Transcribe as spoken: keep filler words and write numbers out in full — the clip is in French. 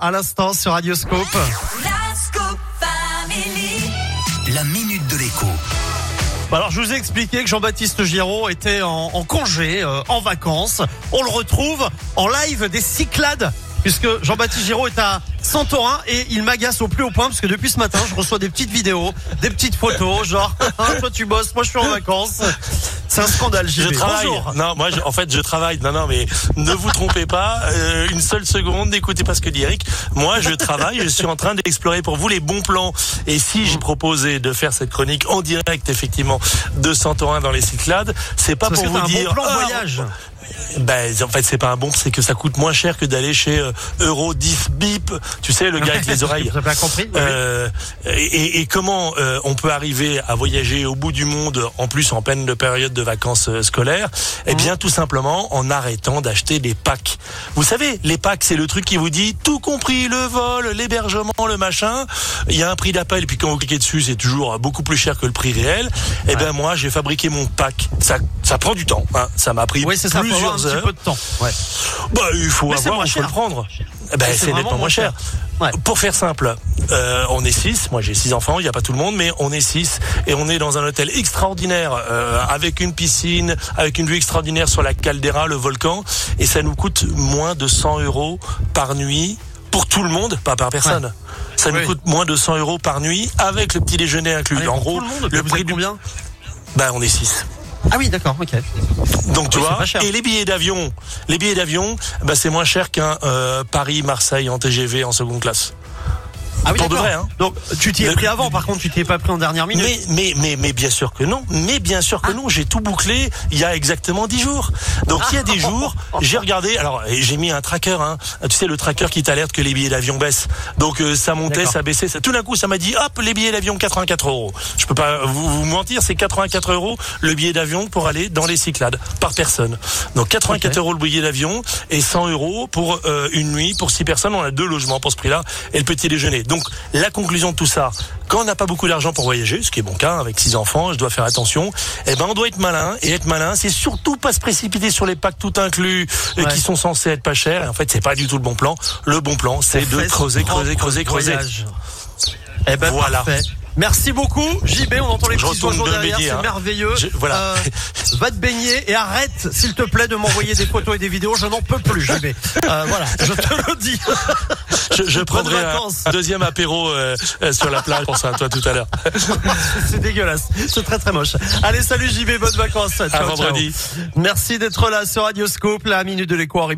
à l'instant sur Radioscope. La Scoop Family. La minute de l'écho. Bah alors je vous ai expliqué que Jean-Baptiste Giraud était en, en congé, euh, en vacances. On le retrouve en live des Cyclades, puisque Jean-Baptiste Giraud est à Santorin et il m'agace au plus haut point parce que depuis ce matin je reçois des petites vidéos, des petites photos, genre hein, toi tu bosses, moi je suis en vacances. C'est un scandale. J B. Je travaille. Bonjour. Non, moi, je, en fait, je travaille. Non, non, mais ne vous trompez pas. Euh, une seule seconde, n'écoutez pas ce que dit Eric. Moi, je travaille. Je suis en train d'explorer pour vous les bons plans. Et si j'ai proposé de faire cette chronique en direct, effectivement, de Santorin dans les Cyclades, c'est pas Parce pour que vous t'as dire. un bon plan ah, voyage. Ben, en fait, c'est pas un bon, c'est que ça coûte moins cher que d'aller chez euh, Euro dix Bip. Tu sais, le gars avec les oreilles. Vous avez pas compris. Euh, et, et comment euh, on peut arriver à voyager au bout du monde, en plus en pleine de période de vacances euh, scolaires? Eh bien, tout simplement en arrêtant d'acheter des packs. Vous savez, les packs, c'est le truc qui vous dit tout compris, le vol, l'hébergement, le machin. Il y a un prix d'appel, et puis quand vous cliquez dessus, c'est toujours beaucoup plus cher que le prix réel. Eh ouais. ben moi, j'ai fabriqué mon pack. Ça, ça prend du temps. Hein. Ça m'a pris oui, c'est ça, plusieurs faut avoir un heures. petit peu de temps. Ouais. Bah, il faut Mais avoir, il faut le prendre. Ben, c'est, c'est c'est nettement moins cher. cher. Ouais. Pour faire simple, euh, on est six. Moi, j'ai six enfants. Il n'y a pas tout le monde, mais on est six et on est dans un hôtel extraordinaire euh, avec une piscine, avec une vue extraordinaire sur la caldeira, le volcan, et ça nous coûte moins de cent euros par nuit pour tout le monde, pas par personne. Ouais. Ça oui. nous coûte moins de cent euros par nuit avec le petit déjeuner inclus. Allez, en gros, tout le, monde, le prix du combien? Ben, on est six. Ah oui, d'accord, ok. Donc tu oui, vois, et les billets d'avion, les billets d'avion, bah c'est moins cher qu'un euh, Paris-Marseille en T G V en seconde classe. Ah oui, pour de d'accord. vrai, hein. Donc tu t'y es Le... pris avant, par contre tu t'y es pas pris en dernière minute. Mais mais mais mais bien sûr que non, mais bien sûr que ah. non, j'ai tout bouclé il y a exactement dix jours. Donc ah. il y a des jours, j'ai regardé, alors j'ai mis un tracker, hein, tu sais le tracker qui t'alerte que les billets d'avion baissent. Donc euh, ça montait, d'accord. ça baissait, ça, tout d'un coup ça m'a dit hop les billets d'avion quatre-vingt-quatre euros. Je peux pas vous, vous mentir, c'est quatre-vingt-quatre euros le billet d'avion pour aller dans les Cyclades par personne. Donc quatre-vingt-quatre okay. euros le billet d'avion et cent euros pour euh, une nuit pour six personnes. On a deux logements pour ce prix-là et le petit déjeuner. Donc la conclusion de tout ça, quand on n'a pas beaucoup d'argent pour voyager, ce qui est mon cas avec six enfants, je dois faire attention, eh ben on doit être malin, et être malin, c'est surtout pas se précipiter sur les packs tout inclus ouais. qui sont censés être pas chers, et en fait c'est pas du tout le bon plan. Le bon plan, c'est de creuser, creuser, creuser, creuser. Eh ben voilà. Parfait. Merci beaucoup, J B, on entend les je petits oiseaux derrière, baigner, c'est hein. merveilleux. Je, voilà. Euh, va te baigner et arrête, s'il te plaît, de m'envoyer des photos et des vidéos, je n'en peux plus, J B. Euh, voilà, je te le dis. Je, je prendrai un, un deuxième apéro euh, sur la plage, pour ça, toi, tout à l'heure. C'est dégueulasse, c'est très très moche. Allez, salut J B, bonnes vacances. Ciao, à vendredi. Ciao. Merci d'être là sur Radioscope, la minute de l'écho.